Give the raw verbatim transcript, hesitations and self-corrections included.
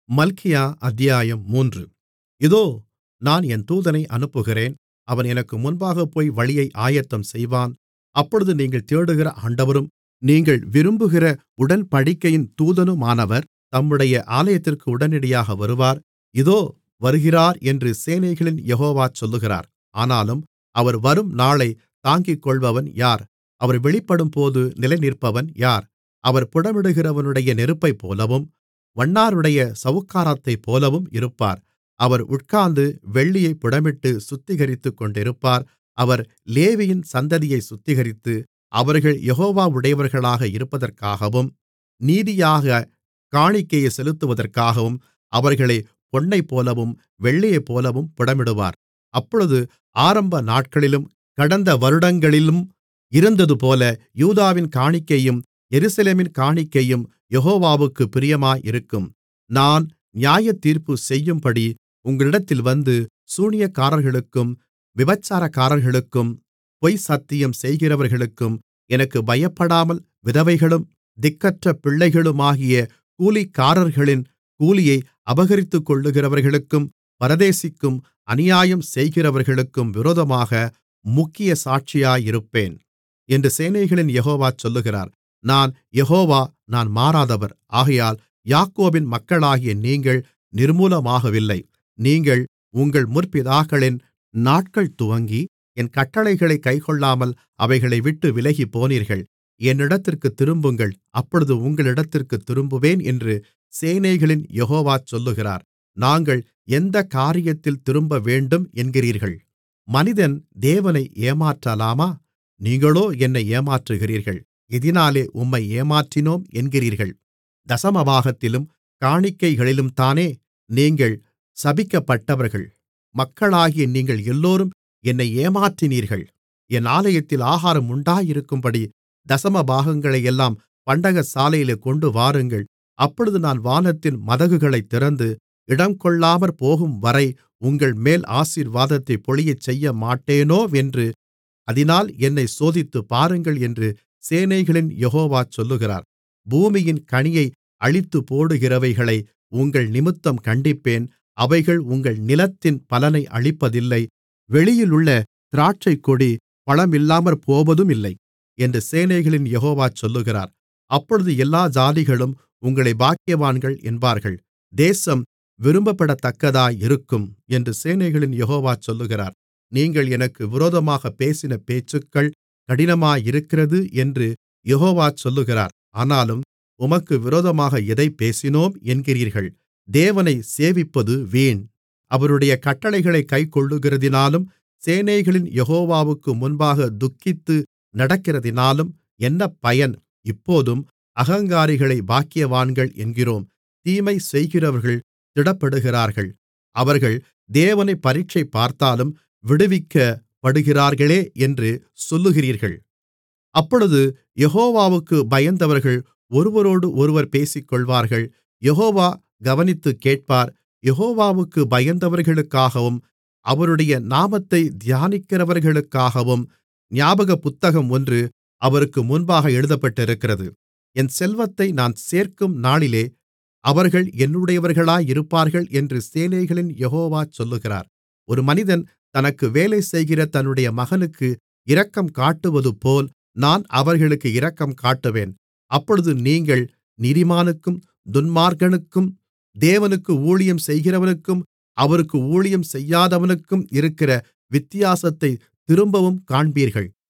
மல்கியா அத்தியாயம் மூன்று. இதோ, நான் என் தூதனை அனுப்புகிறேன். அவன் எனக்கு முன்பாகப்போய் வழியை ஆயத்தம் செய்வான். அப்பொழுது நீங்கள் தேடுகிற ஆண்டவரும் நீங்கள் விரும்புகிற உடன்படிக்கையின் தூதனுமானவர் தம்முடைய ஆலயத்திற்கு உடனடியாக வருவார். இதோ வருகிறார் என்று சேனைகளின் யெகோவா சொல்லுகிறார். ஆனாலும் அவர் வரும் நாளைத் தாங்கிக்கொள்பவன் யார்? அவர் வெளிப்படும்போது நிலைநிற்பவன் யார்? அவர் புடமிடுகிறவனுடைய நெருப்பைப்போலவும் வண்ணாருடைய சவுக்காரத்தைப்போலவும் இருப்பார். அவர் உட்கார்ந்து வெள்ளியைப் புடமிட்டு சுத்திகரித்துக்கொண்டிருப்பார். அவர் லேவியின் சந்ததியைச் சுத்திகரித்து அவர்கள் யெகோவாவுடையவர்களாக இருப்பதற்காகவும் நீதியாகக் காணிக்கையைச் செலுத்துவதற்காகவும் அவர்களைப் பொன்னைப்போலவும் வெள்ளியைப்போலவும் புடமிடுவார். அப்பொழுது ஆரம்ப நாட்களிலும் கடந்த வருடங்களிலும் இருந்ததுபோல யூதாவின் காணிக்கையும் எருசலேமின் காணிக்கையும் யெகோவாவுக்குப் பிரியமாயிருக்கும். நான் நியாயத்தீர்ப்பு செய்யும்படி உங்களிடத்தில் வந்து சூனியக்காரர்களுக்கும் விபசாரக்காரர்களுக்கும் பொய்சத்தியம் செய்கிறவர்களுக்கும் எனக்குப் பயப்படாமல் விதவைகளும் திக்கற்ற பிள்ளைகளுமாகிய கூலிக்காரர்களின் கூலியை அபகரித்துக்கொள்ளுகிறவர்களுக்கும் பரதேசிக்கும் அநியாயம் செய்கிறவர்களுக்கும் விரோதமாக முக்கிய சாட்சியாயிருப்பேன் என்று சேனைகளின் யெகோவா சொல்லுகிறார். நான் யெகோவா, நான் மாறாதவர். ஆகையால் யாக்கோபின் மக்களாகிய நீங்கள் நிர்மூலமாகவில்லை. நீங்கள் உங்கள் முற்பிதாக்களின் நாட்கள் துவங்கி என் கட்டளைகளைக் கைக்கொள்ளாமல் அவைகளை விட்டு விலகிப்போனீர்கள். என்னிடத்திற்குத் திரும்புங்கள், அப்பொழுது உங்களிடத்திற்குத் திரும்புவேன் என்று சேனைகளின் யெகோவா சொல்லுகிறார். நாங்கள் எந்தக் காரியத்தில் திரும்பவேண்டும் என்கிறீர்கள்? மனிதன் தேவனை ஏமாற்றலாமா? நீங்களோ என்னை ஏமாற்றுகிறீர்கள். எதினாலே உம்மை ஏமாற்றினோம் என்கிறீர்கள்? தசமபாகத்திலும் காணிக்கைகளிலும்தானே? நீங்கள் சபிக்கப்பட்டவர்கள். மக்களாகிய நீங்கள் எல்லோரும் என்னை ஏமாற்றினீர்கள். என் ஆலயத்தில் ஆகாரம் உண்டாயிருக்கும்படி தசமபாகங்களையெல்லாம் பண்டகசாலையிலே கொண்டுவாருங்கள். அப்பொழுது நான் வானத்தின் மதகுகளைத் திறந்து இடங்கொள்ளாமற் போகும்வரை உங்கள்மேல் ஆசீர்வாதத்தைப் பொழியச் செய்யமாட்டேனோவென்று அதினால் என்னைச் சோதித்துப் பாருங்கள் என்று சேனைகளின் யெகோவா சொல்லுகிறார். பூமியின் கனியை அழித்துப்போடுகிறவைகளை உங்கள் நிமித்தம் கண்டிப்பேன். அவைகள் உங்கள் நிலத்தின் பலனை அழிப்பதில்லை. வெளியிலுள்ள திராட்சைக்கொடி பழமில்லாமற்போவதுமில்லை என்று சேனைகளின் யெகோவா சொல்லுகிறார். அப்பொழுது எல்லா ஜாதிகளும் உங்களை பாக்கியவான்கள் என்பார்கள். தேசம் விரும்பப்படத்தக்கதாயிருக்கும் என்று சேனைகளின் யெகோவா சொல்லுகிறார். நீங்கள் எனக்கு விரோதமாகப் பேசின பேச்சுக்கள் கடினமாயிருக்கிறது என்று யெகோவா சொல்லுகிறார். ஆனாலும் உமக்கு விரோதமாக எதைப் பேசினோம் என்கிறீர்கள்? தேவனைச் சேவிப்பது வீண். அவருடைய கட்டளைகளைக் கைக்கொள்ளுகிறதினாலும் சேனைகளின் யெகோவாவுக்கு முன்பாக துக்கித்து நடக்கிறதினாலும் என்ன பயன்? இப்போதும் அகங்காரிகளை பாக்கியவான்கள் என்கிறோம். தீமை செய்கிறவர்கள் திடப்படுகிறார்கள். அவர்கள் தேவனை பரீட்சை பார்த்தாலும் விடுவிக்கப்படுகிறார்களே என்று சொல்லுகிறீர்கள். அப்பொழுது யெகோவாவுக்குப் பயந்தவர்கள் ஒருவரோடொருவர் பேசிக்கொள்வார்கள். யெகோவா கவனித்துக் கேட்பார். யெகோவாவுக்குப் பயந்தவர்களுக்காகவும் அவருடைய நாமத்தை தியானிக்கிறவர்களுக்காகவும் ஞாபக புத்தகம் ஒன்று அவருக்கு முன்பாக எழுதப்பட்டிருக்கிறது. என் செல்வத்தை நான் சேர்க்கும் நாளிலே அவர்கள் என்னுடையவர்களாயிருப்பார்கள் என்று சேனைகளின் யெகோவா சொல்லுகிறார். ஒரு மனிதன் தனக்கு வேலை செய்கிற தன்னுடைய மகனுக்கு இரக்கம் காட்டுவதுபோல் நான் அவர்களுக்கு இரக்கம் காட்டுவேன். அப்பொழுது நீங்கள் நீதிமானுக்கும் துன்மார்க்கனுக்கும் தேவனுக்கு ஊழியம் செய்கிறவனுக்கும் அவருக்கு ஊழியம் செய்யாதவனுக்கும் இருக்கிற வித்தியாசத்தைத் திரும்பவும் காண்பீர்கள்.